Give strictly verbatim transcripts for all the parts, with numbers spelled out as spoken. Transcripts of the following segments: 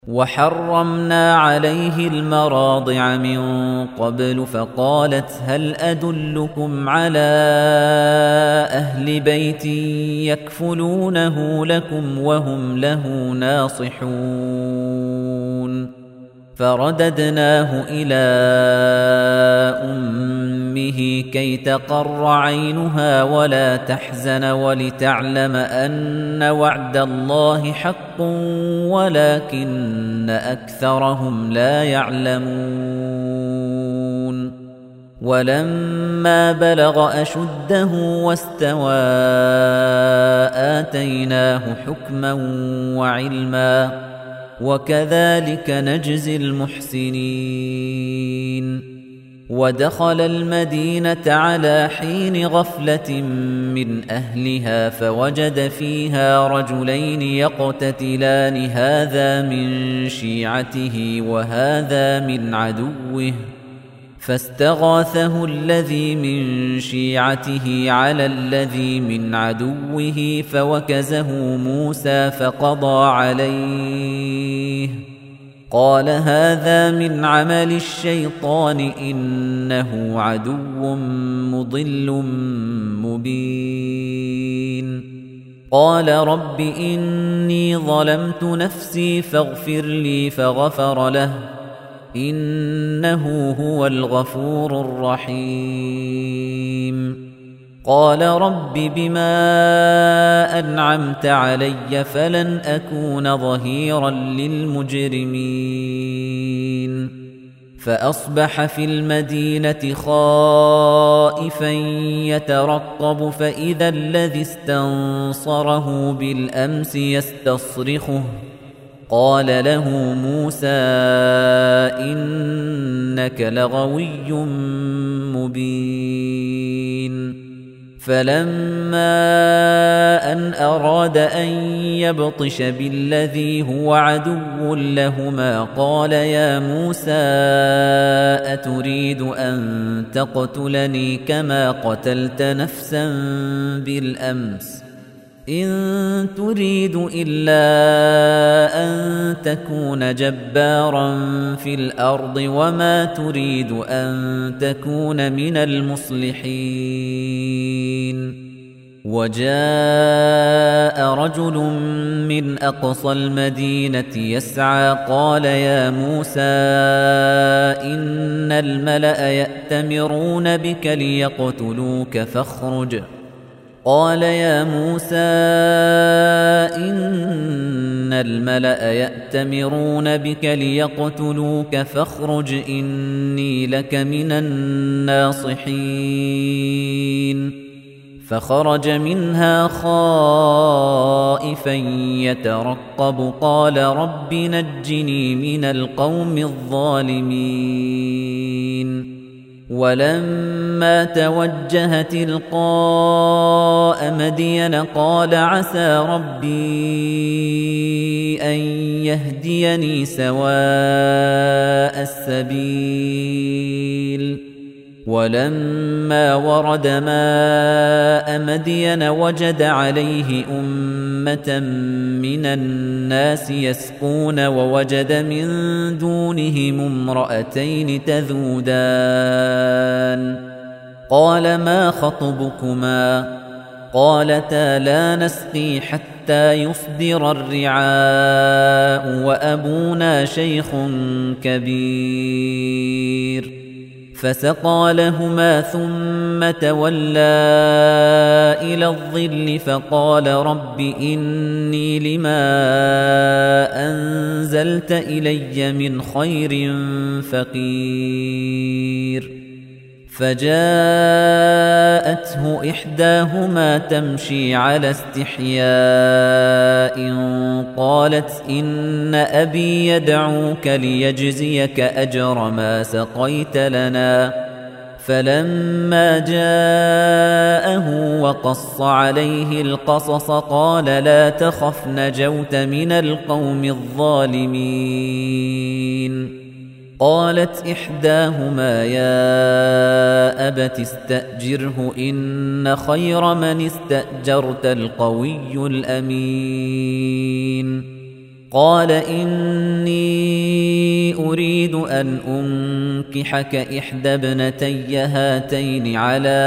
وحرمنا عليه المراضع من قبل فقالت هل أدلكم على أهل بيت يكفلونه لكم وهم له ناصحون فرددناه إلى أمه كي تقر عينها ولا تحزن ولتعلم أن وعد الله حق ولكن أكثرهم لا يعلمون ولما بلغ أشده واستوى آتيناه حكما وعلما وكذلك نجزي المحسنين ودخل المدينة على حين غفلة من أهلها فوجد فيها رجلين يقتتلان هذا من شيعته وهذا من عدوه فاستغاثه الذي من شيعته على الذي من عدوه فوكزه موسى فقضى عليه قال هذا من عمل الشيطان إنه عدو مضل مبين قال رب إني ظلمت نفسي فاغفر لي فغفر له إنه هو الغفور الرحيم قال رب بما أنعمت علي فلن أكون ظهيرا للمجرمين فأصبح في المدينة خائفا يترقب فإذا الذي استنصره بالأمس يستصرخه قال له موسى إنك لغوي مبين فلما أن أراد أن يبطش بالذي هو عدو لهما قال يا موسى أتريد أن تقتلني كما قتلت نفسا بالأمس إن تريد إلا أن تكون جبارا في الأرض وما تريد أن تكون من المصلحين وجاء رجل من أقصى المدينة يسعى قال يا موسى إن الملأ يأتمرون بك ليقتلوك فاخرج قال يا موسى إن الملأ يأتمرون بك ليقتلوك فاخرج إني لك من الناصحين فخرج منها خائفا يترقب قال رب نجني من القوم الظالمين ولما توجه تلقاء مدين قال عسى ربي أن يهديني سواء السبيل ولما ورد ماء مدين وجد عليه أمة من الناس يسقون ووجد من دونهم امرأتين تذودان قال ما خطبكما قالتا لا نسقي حتى يصدر الرعاء وأبونا شيخ كبير فسقى لهما ثم تولى إلى الظل فقال رب إني لما أنزلت إلي من خير فقير فجاءته إحداهما تمشي على استحياء قالت إن أبي يدعوك ليجزيك أجر ما سقيت لنا فلما جاءه وقص عليه القصص قال لا تخف نجوت من القوم الظالمين قالت إحداهما يا أبت استأجره إن خير من استأجرت القوي الأمين قال إني أريد أن أنكحك إحدى ابنتي هاتين على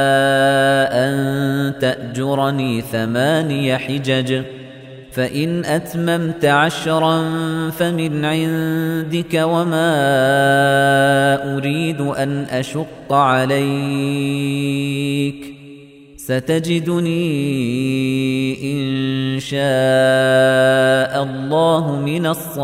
أن تأجرني ثماني حجج فإن أتممت عشرا فمن عندك وما أريد أن أشق عليك ستجدني إن شاء الله من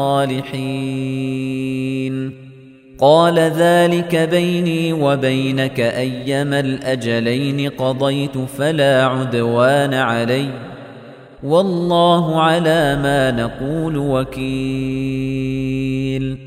الصالحين قال ذلك بيني وبينك أيما الأجلين قضيت فلا عدوان علي والله على ما نقول وكيل